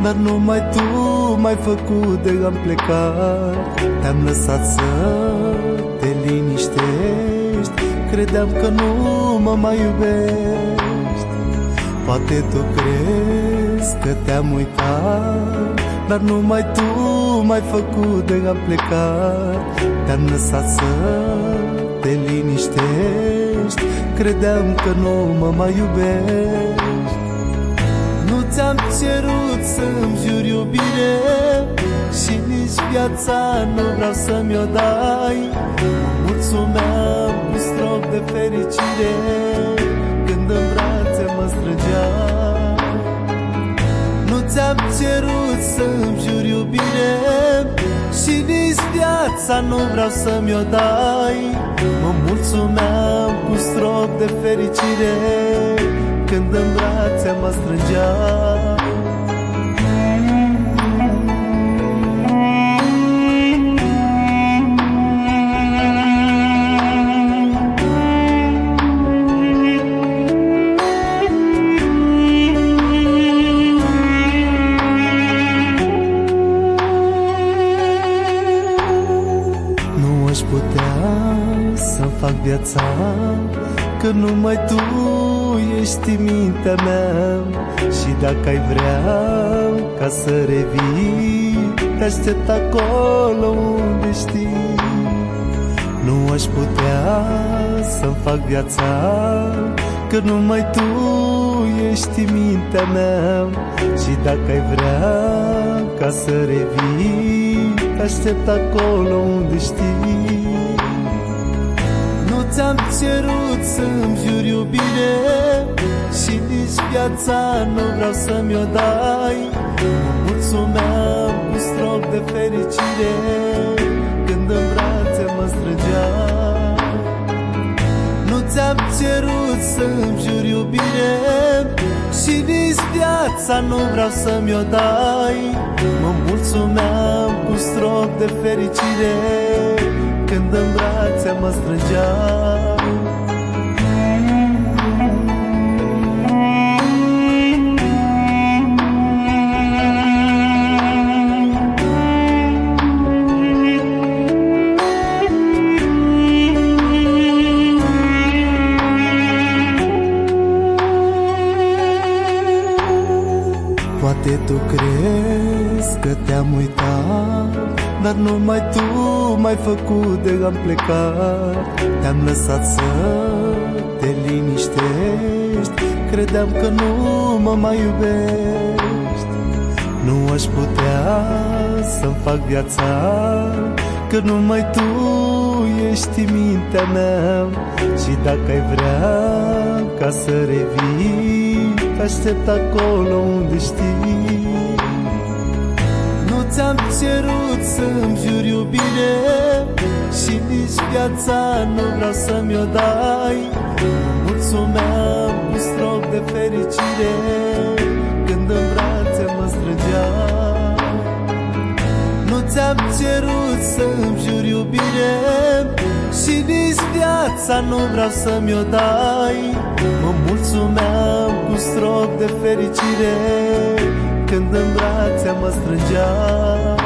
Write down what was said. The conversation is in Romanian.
dar numai tu m-ai făcut de am plecat. Te-am lăsat să te liniștești, credeam că nu mă mai iubești. Poate tu crezi că te-am uitat, dar numai tu m-ai făcut de am plecat. Te-am lăsat să te liniștești, credeam că nu mă mai iubești. Nu ți-am cerut să-mi juri iubire și nici viața nu vreau să-mi o dai. Mulțumeam cu strop de fericire când în brațe mă strângeai. Nu ți-am cerut să-mi juri iubire și nici viața nu vreau să-mi o dai. Mă mulțumeam cu strop de fericire când în brațe mă strângeai. Nu aș putea să fac viața, că numai tu ești în mintea mea. Și dacă ai vrea ca să revii, te aștept acolo unde știi. Nu aș putea să-mi fac viața, că numai tu ești în mintea mea. Și dacă ai vrea ca să revii, te aștept acolo unde știi. Nu ți-am cerut să-mi juri iubire și nici viața nu vreau să-mi o dai. Mulțumeam cu strop de fericire când în brațe mă strângeai. Nu ți-am cerut să-mi juri iubire și nici viața nu vreau să-mi o dai. Mă mulțumeam cu strop de fericire când în brațe mă strângeai. Poate tu crezi că te-am uitat, dar numai tu m-ai făcut de am plecat. Te-am lăsat să te liniștești, credeam că nu mă mai iubești. Nu aș putea să-mi fac viața, că numai tu ești în mintea mea. Și dacă ai vrea ca să revii, te aștept acolo unde știi. Nu ți-am cerut să-mi juri iubire și nici viața nu vreau să-mi o dai. Mulțumeam cu strop de fericire când în brațe mă strângeai. Nu ți-am cerut să-mi juri iubire și nici viața nu vreau să-mi o dai. Mă mulțumeam cu strop de fericire când în brațe mă strângeai.